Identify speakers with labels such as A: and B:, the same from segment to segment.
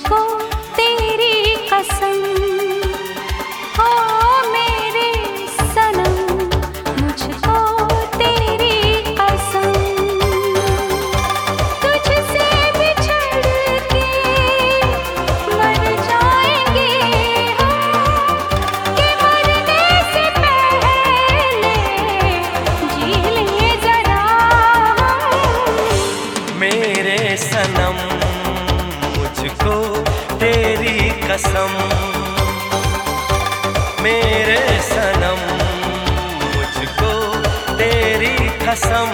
A: मुझको तेरी कसम, हो मेरे सनम, मुझको तेरी कसम। तुझसे बिछड़ के मर जाएंगे हम, कि मरने से पहले जी ले जरा हम।
B: मेरे सनम मुझको तेरी कसम, मेरे सनम मुझको तेरी कसम।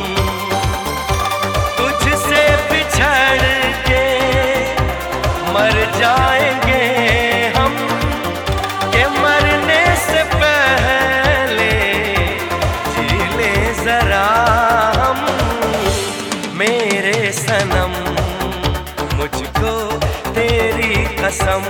B: तुझसे बिछड़ के मर जाएंगे हम, के मरने से पहले जी ले जरा हम। मेरे सनम मुझको तेरी कसम।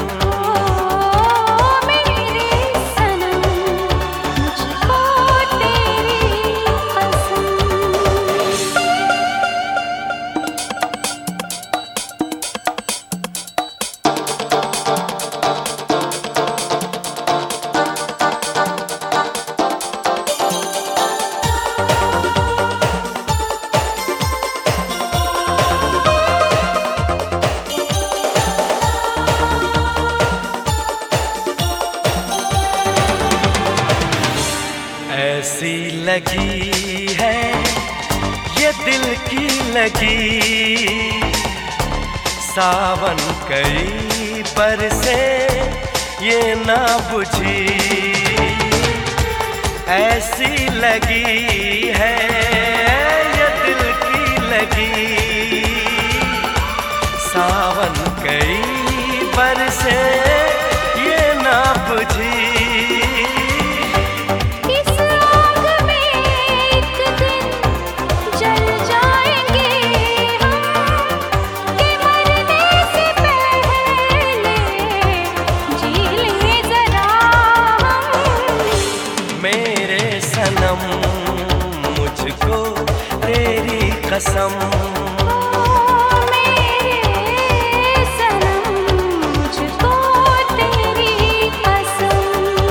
B: ऐसी लगी है ये दिल की लगी, सावन कई बरसे ये ना बुझी। ऐसी लगी है ये दिल की लगी, सावन कई बरसे ये ना बुझी। मेरे सनम मुझको तेरी कसम,
A: मेरे सनम मुझको तेरी कसम।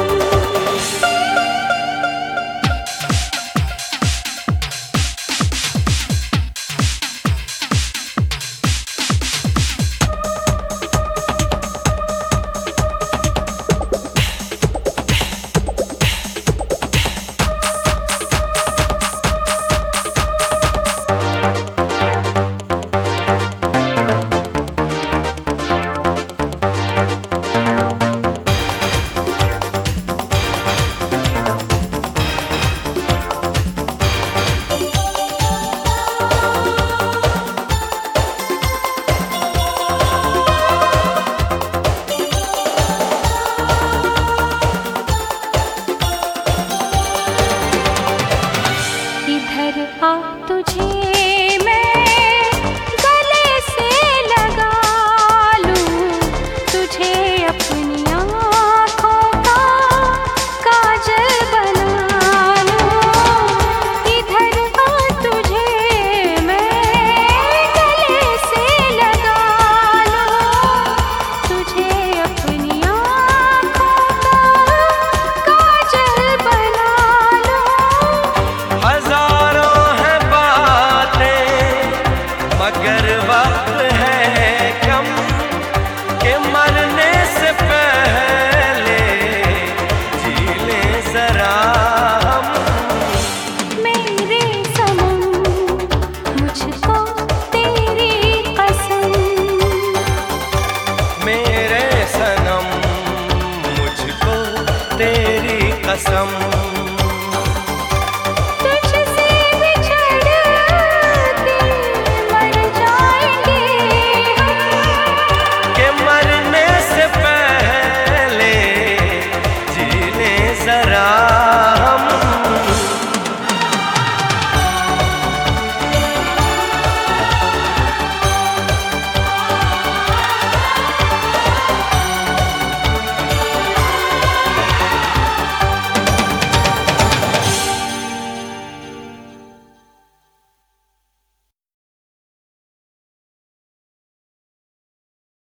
A: आ तुझे मैं गले से लगा लूं, तुझे अपनी आँखों का काजल बना लूं। इधर आ तुझे मैं गले से लगा लूं, तुझे अपनी आँखों का काजल बना लूं।
B: हजारों मगर वक्त है कम, के मरने से पहले जी ले जरा हम।
A: मेरे सनम मुझको तेरी कसम,
B: मेरे सनम मुझको तेरी कसम। जरा